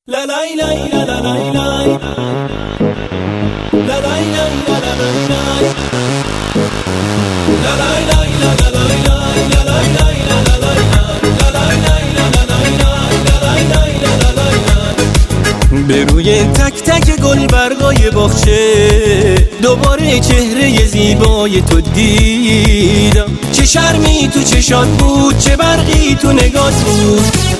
La la la la la la la la la به روی تک تک گل برگای باغچه دوباره چهره زیبای تو دیدم. چه شرمی تو چشات بود، چه برقی تو نگات بود،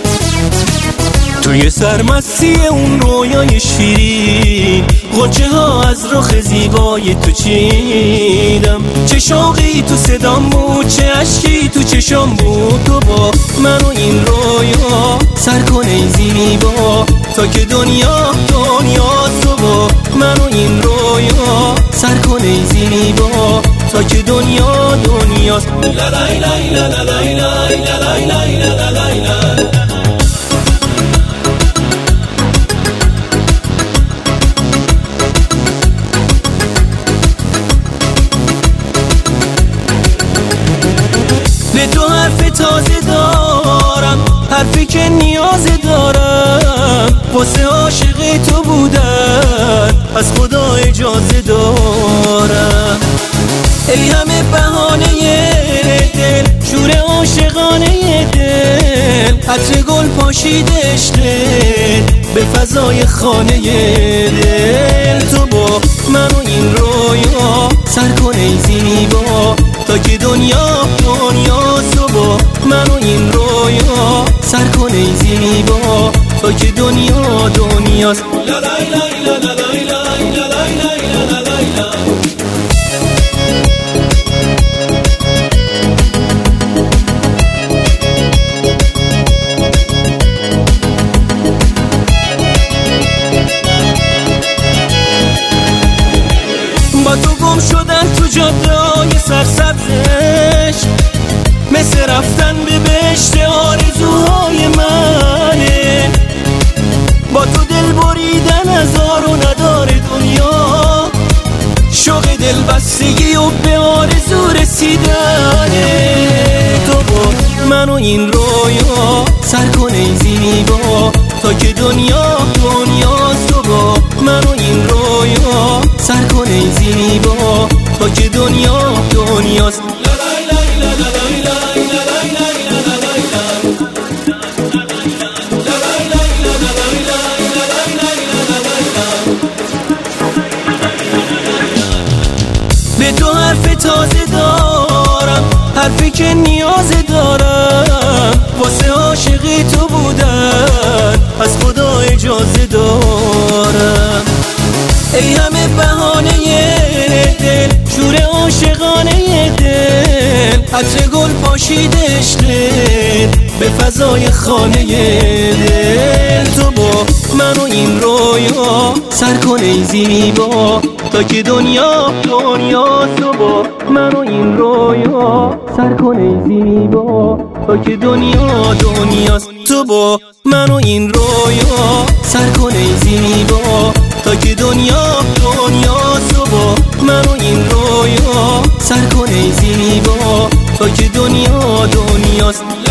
توی سرمستی اون رویای شیرین غنچه ها از رخ زیبای تو چیدم. چه شوقی تو صدام بود، چه عشقی تو چشام بود، تو با من و این رویا سر کن ای زیبا تا که دنیا تو با من و این رویا سر کن ای زیبا تا که دنیا دنیاست. لا لا لا لا لا لا لا لا لا لا. به تو حرف تازه دارم، حرفی که نیاز دارم، واسه عاشق تو بودن از خدا اجازه دارم. ای همه بهانه دل، شور عاشقانه دل، عطر گل پاشید عشقت به فضای خانه دل. تو با من و این رویا سر کن ای زیبا تا که دنیا تو با من و این رویا سر کن ای زیبا تا که دنیا دنیاست. لا لا لا لا لا لا لا لا لا. با تو گم شدن تو جاده‌های سرسبزش، مثل رفتن به بهشت آرزوهای منه. با تو دل بریدن از آر و ندار دنیا، شوق دل بستگی و به آرزو رسیدنه. تو با من و این رویا سر کن ای زیبا تا که دنیا دنیاست. تو با من و این رویا سر کن ای زیبا تا که دنیا دنیاست. به تو حرف تازه دارم، حرفی که نیاز دارم، واسه عاشق تو بودن از خدا اجازه دارم. ای همه بهانه دل، شور عاشقانه دل، عطر گل پاشید عشقت به فضای خانه دل. تو با من و این رویا سر کن ای زیبا تا که دنیا تو با من و این رویا سر کن ای زیبا تا که دنیا دنیاست. تو با من و این رویا سر کن ای زیبا تا که دنیا تو با من و این رویا سر کن ای زیبا تا که دنیا دنیاست.